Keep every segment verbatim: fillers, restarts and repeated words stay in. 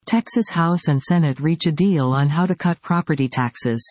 Texas House and Senate reach a deal on how to cut property taxes.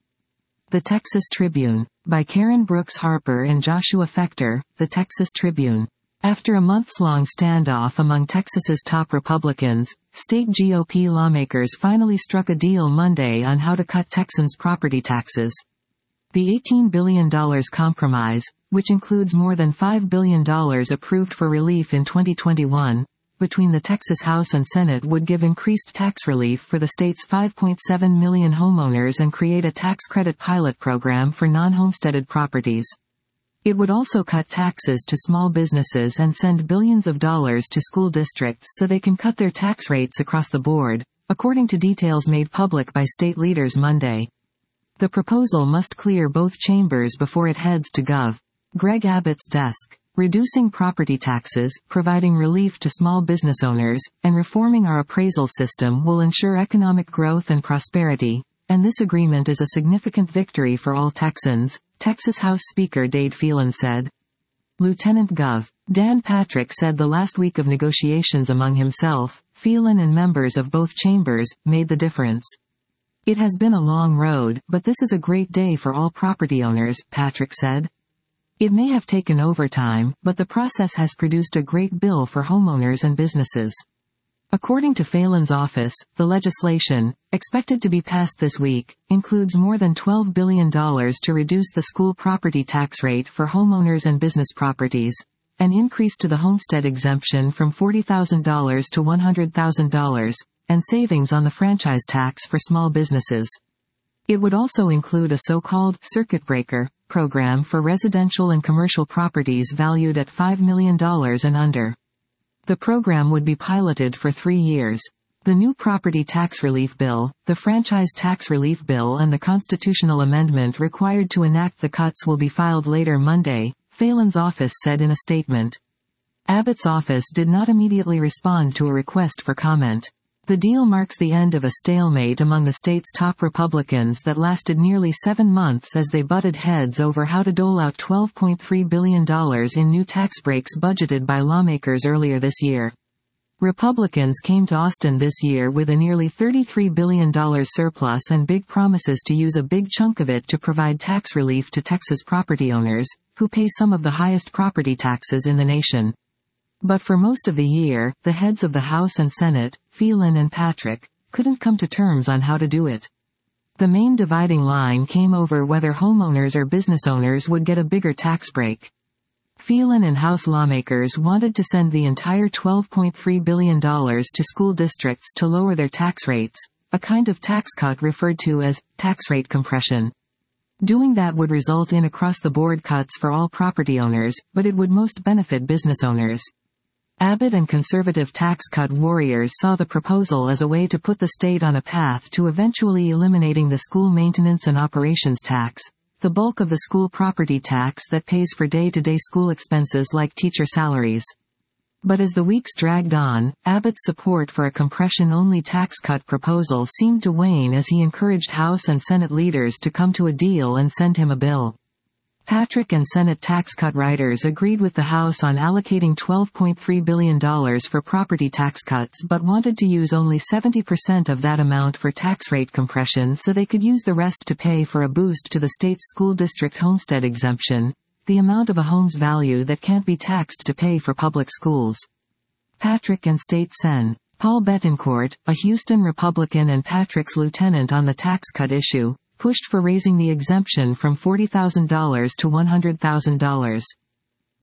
The Texas Tribune. By Karen Brooks Harper and Joshua Fechter, The Texas Tribune. After a months-long standoff among Texas's top Republicans, state G O P lawmakers finally struck a deal Monday on how to cut Texans' property taxes. The eighteen billion dollars compromise, which includes more than five billion dollars approved for relief in twenty twenty-one, between the Texas House and Senate would give increased tax relief for the state's five point seven million homeowners and create a tax credit pilot program for non-homesteaded properties. It would also cut taxes to small businesses and send billions of dollars to school districts so they can cut their tax rates across the board, according to details made public by state leaders Monday. The proposal must clear both chambers before it heads to Gov. Greg Abbott's desk. Reducing property taxes, providing relief to small business owners, and reforming our appraisal system will ensure economic growth and prosperity, and this agreement is a significant victory for all Texans, Texas House Speaker Dade Phelan said. Lieutenant Gov. Dan Patrick said the last week of negotiations among himself, Phelan and members of both chambers, made the difference. It has been a long road, but this is a great day for all property owners, Patrick said. It may have taken overtime, but the process has produced a great bill for homeowners and businesses. According to Phelan's office, the legislation, expected to be passed this week, includes more than twelve billion dollars to reduce the school property tax rate for homeowners and business properties, an increase to the homestead exemption from forty thousand dollars to one hundred thousand dollars, and savings on the franchise tax for small businesses. It would also include a so-called circuit breaker program for residential and commercial properties valued at five million dollars and under. The program would be piloted for three years. The new property tax relief bill, the franchise tax relief bill and the constitutional amendment required to enact the cuts will be filed later Monday, Phelan's office said in a statement. Abbott's office did not immediately respond to a request for comment. The deal marks the end of a stalemate among the state's top Republicans that lasted nearly seven months as they butted heads over how to dole out twelve point three billion dollars in new tax breaks budgeted by lawmakers earlier this year. Republicans came to Austin this year with a nearly thirty-three billion dollars surplus and big promises to use a big chunk of it to provide tax relief to Texas property owners, who pay some of the highest property taxes in the nation. But for most of the year, the heads of the House and Senate, Phelan and Patrick, couldn't come to terms on how to do it. The main dividing line came over whether homeowners or business owners would get a bigger tax break. Phelan and House lawmakers wanted to send the entire twelve point three billion dollars to school districts to lower their tax rates, a kind of tax cut referred to as tax rate compression. Doing that would result in across-the-board cuts for all property owners, but it would most benefit business owners. Abbott and conservative tax cut warriors saw the proposal as a way to put the state on a path to eventually eliminating the school maintenance and operations tax, the bulk of the school property tax that pays for day-to-day school expenses like teacher salaries. But as the weeks dragged on, Abbott's support for a compression-only tax cut proposal seemed to wane as he encouraged House and Senate leaders to come to a deal and send him a bill. Patrick and Senate tax cut writers agreed with the House on allocating twelve point three billion dollars for property tax cuts but wanted to use only seventy percent of that amount for tax rate compression so they could use the rest to pay for a boost to the state's school district homestead exemption, the amount of a home's value that can't be taxed to pay for public schools. Patrick and State Sen. Paul Bettencourt, a Houston Republican and Patrick's lieutenant on the tax cut issue, pushed for raising the exemption from forty thousand dollars to one hundred thousand dollars.